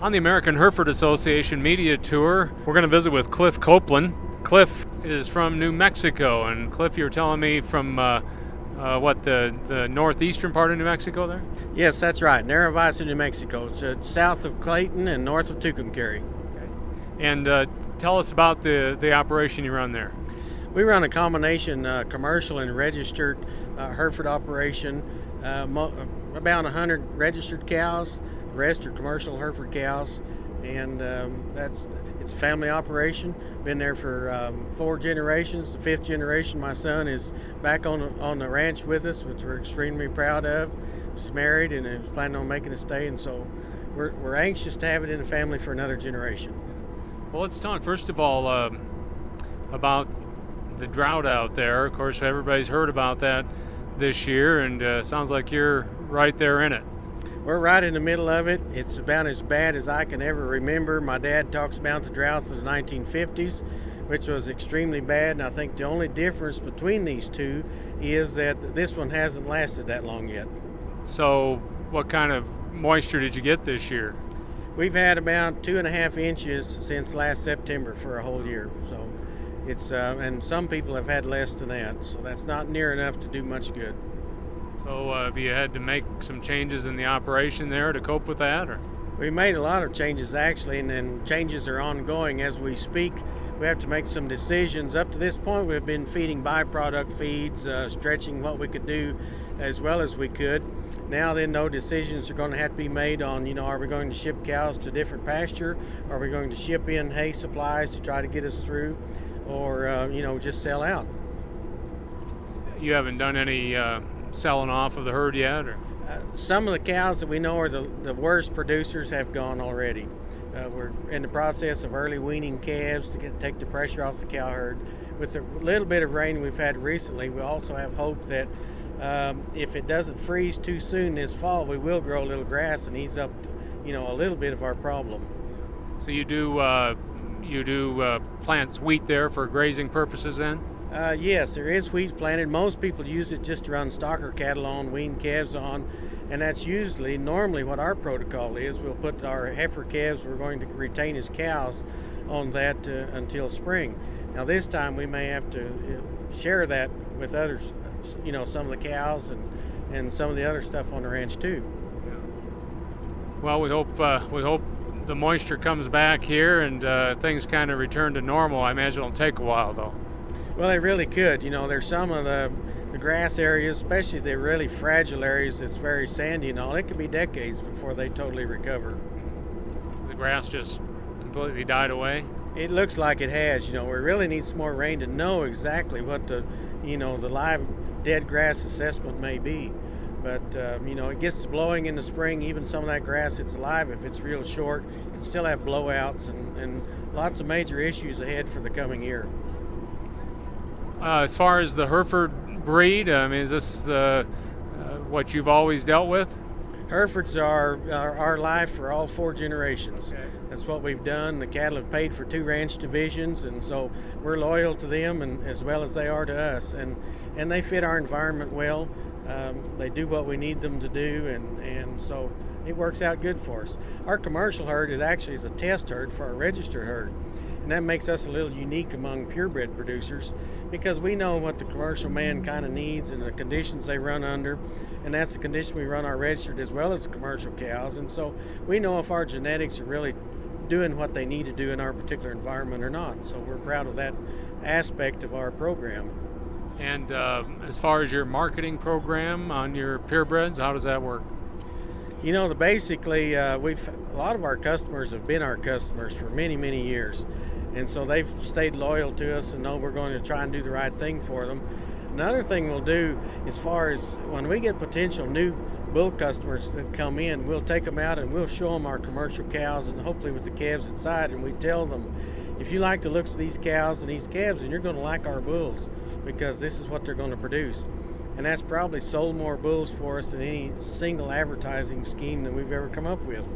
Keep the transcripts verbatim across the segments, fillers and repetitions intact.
On the American Hereford Association media tour, we're going to visit with Cliff Copeland. Cliff is from New Mexico, and Cliff, you were telling me from uh, uh, what the the northeastern part of New Mexico there? Yes, that's right. Narrow Vista, New Mexico. It's uh, south of Clayton and north of Tucumcari. Okay. And uh, tell us about the the operation you run there. We run a combination uh, commercial and registered uh, Hereford operation. Uh, mo- about one hundred registered cows. The rest are commercial Hereford cows, and um, that's it's a family operation. Been there for um, four generations. The fifth generation, my son, is back on the, on the ranch with us, which we're extremely proud of. He's married and is planning on making a stay, and so we're we're anxious to have it in the family for another generation. Well, let's talk first of all um, about the drought out there. Of course, everybody's heard about that this year, and uh, sounds like you're right there in it. We're right in the middle of it. It's about as bad as I can ever remember. My dad talks about the drought of the nineteen fifties, which was extremely bad, and I think the only difference between these two is that this one hasn't lasted that long yet. So what kind of moisture did you get this year? We've had about two and a half inches since last September for a whole year. So it's uh, and some people have had less than that, so that's not near enough to do much good. So uh, have you had to make some changes in the operation there to cope with that? Or? We made a lot of changes actually, and then changes are ongoing as we speak. We have to make some decisions. Up to this point, we've been feeding byproduct feeds, uh, stretching what we could do as well as we could. Now then, no decisions are going to have to be made on, you know, are we going to ship cows to different pasture? Are we going to ship in hay supplies to try to get us through? Or, uh, you know, just sell out? You haven't done any uh, selling off of the herd yet? Or? Uh, some of the cows that we know are the, the worst producers have gone already. Uh, we're in the process of early weaning calves to get, take the pressure off the cow herd. With the little bit of rain we've had recently, we also have hope that um, if it doesn't freeze too soon this fall, we will grow a little grass and ease up, you know, a little bit of our problem. So you do uh, you do uh, plant wheat there for grazing purposes then? Uh, yes, there is wheat planted. Most people use it just to run stocker cattle on, wean calves on, and that's usually, normally what our protocol is. We'll put our heifer calves we're going to retain as cows on that uh, until spring. Now this time we may have to uh, share that with others, you know, some of the cows and, and some of the other stuff on the ranch too. Well, we hope uh, we hope the moisture comes back here and uh, things kind of return to normal. I imagine it'll take a while though. Well, they really could. You know, there's some of the, the grass areas, especially the really fragile areas that's very sandy and all, it could be decades before they totally recover. The grass just completely died away? It looks like it has. You know, we really need some more rain to know exactly what the, you know, the live dead grass assessment may be. But, uh, you know, it gets to blowing in the spring, even some of that grass that's alive, if it's real short, it can still have blowouts and, and lots of major issues ahead for the coming year. Uh, as far as the Hereford breed, I mean, is this the, uh, what you've always dealt with? Herefords are, are our life for all four generations. Okay. That's what we've done. The cattle have paid for two ranch divisions, and so we're loyal to them and as well as they are to us. And, and they fit our environment well. Um, they do what we need them to do, and, and so it works out good for us. Our commercial herd is actually is a test herd for our registered herd. And that makes us a little unique among purebred producers because we know what the commercial man kind of needs and the conditions they run under, and that's the condition we run our registered as well as the commercial cows. And so we know if our genetics are really doing what they need to do in our particular environment or not. So we're proud of that aspect of our program. And uh, as far as your marketing program on your purebreds, how does that work? You know, the basically, uh, we've a lot of our customers have been our customers for many, many years. And so they've stayed loyal to us and know we're going to try and do the right thing for them. Another thing we'll do as far as when we get potential new bull customers that come in, we'll take them out and we'll show them our commercial cows and hopefully with the calves inside, and we tell them, if you like the looks of these cows and these calves, then you're going to like our bulls because this is what they're going to produce. And that's probably sold more bulls for us than any single advertising scheme that we've ever come up with.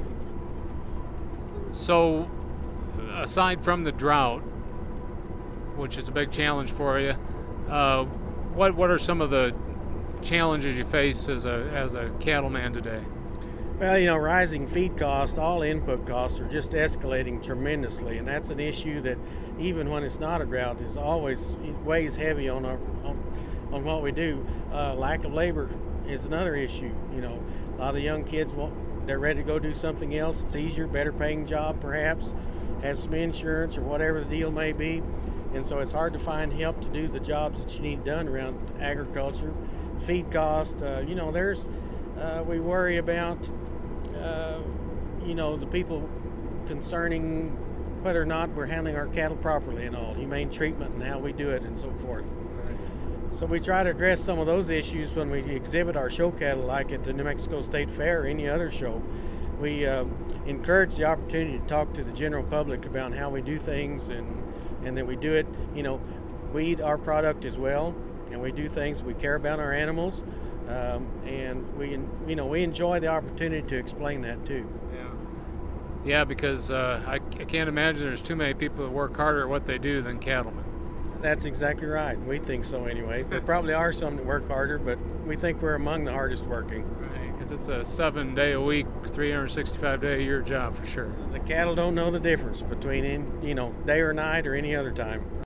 So, aside from the drought, which is a big challenge for you, uh, what what are some of the challenges you face as a as a cattleman today? Well, you know, rising feed costs, all input costs are just escalating tremendously, and that's an issue that even when it's not a drought is always it weighs heavy on our on, on what we do. Uh, lack of labor is another issue. You know, a lot of young kids want they're ready to go do something else. It's easier, better paying job perhaps, has some insurance or whatever the deal may be, and so it's hard to find help to do the jobs that you need done around agriculture. Feed cost, uh, you know, there's uh, we worry about. Uh, you know, the people concerning whether or not we're handling our cattle properly and all, humane treatment and how we do it and so forth. So we try to address some of those issues when we exhibit our show cattle, like at the New Mexico State Fair or any other show. We uh, encourage the opportunity to talk to the general public about how we do things and, and that we do it, you know, we eat our product as well, and we do things, we care about our animals. Um, and we, you know, we enjoy the opportunity to explain that too. Yeah, yeah, because uh, I, I can't imagine there's too many people that work harder at what they do than cattlemen. That's exactly right. We think so anyway. There probably are some that work harder, but we think we're among the hardest working. Right, because it's a seven day a week, three hundred sixty-five day a year job for sure. The cattle don't know the difference between, in, you know, day or night or any other time.